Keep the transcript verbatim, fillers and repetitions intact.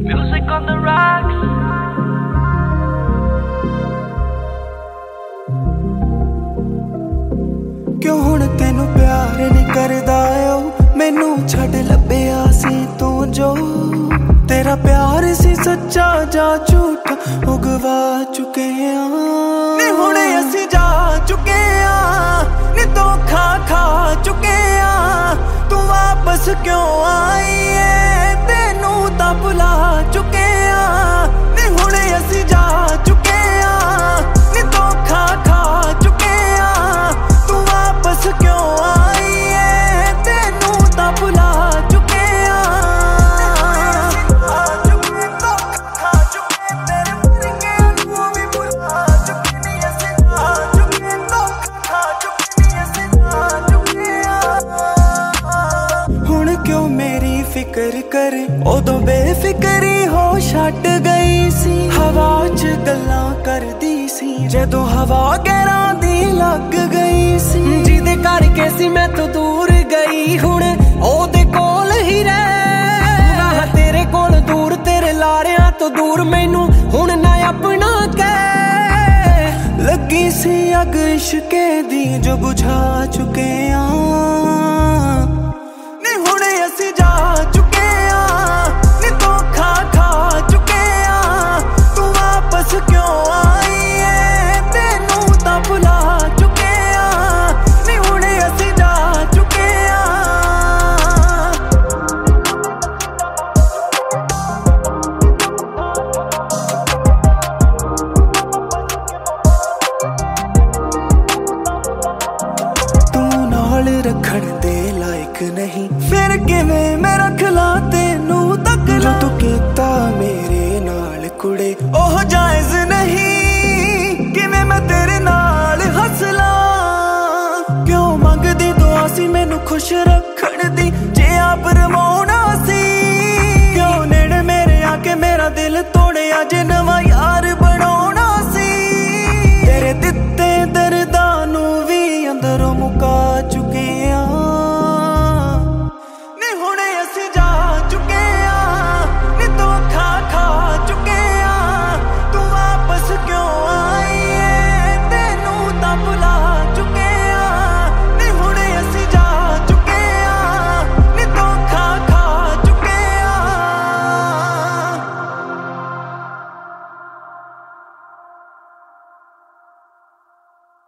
Music on the rocks. क्यों हुण तेनू प्यार नहीं करदा ओ मैनू छड़ लभ्या सी तू जो तेरा प्यार सी सच्चा जा झूठा ओ गवा चुके आ नी हुण असीं जा चुके आ नी धोखा खा चुके आ तू वापस क्यों आई है तेनू तां भुला चुके आ नी हुण असीं जा चुके आ नी धोखा खा चुके आ तू वापस क्यों आई है तेनू तां भुला चुके आ हुण क्यों मेरी फिक्र करे उदों बेफिक्री हो छट गई सी हवा च गल्लां करदी सी जदों हवा गैरां दी लग गई सी जिहदे करके सी मैं तो दूर गई हुण ओहदे कोल ही रह तेरे कोल दूर तेरे लारियां तो दूर मैनू हुण ना अपना कह लगी सी अग इश्के दी जो बुझा चुके आ नी हुण असीं जा चुके आ नी धोखा खा चुके आ तू वापस क्यों आई है तेनू तां भुला चुके आ नी हुण असीं जा चुके आ तू नाल रखण दे लायक नहीं फिर किवें मैं रख ला तेनू तक जो तू कीता मेरे नाल कुड़े ओह जायज़ नहीं किवें मैं तेरे नाल हंस ला क्यों मंगदी दुआ सी मैनू खुश रख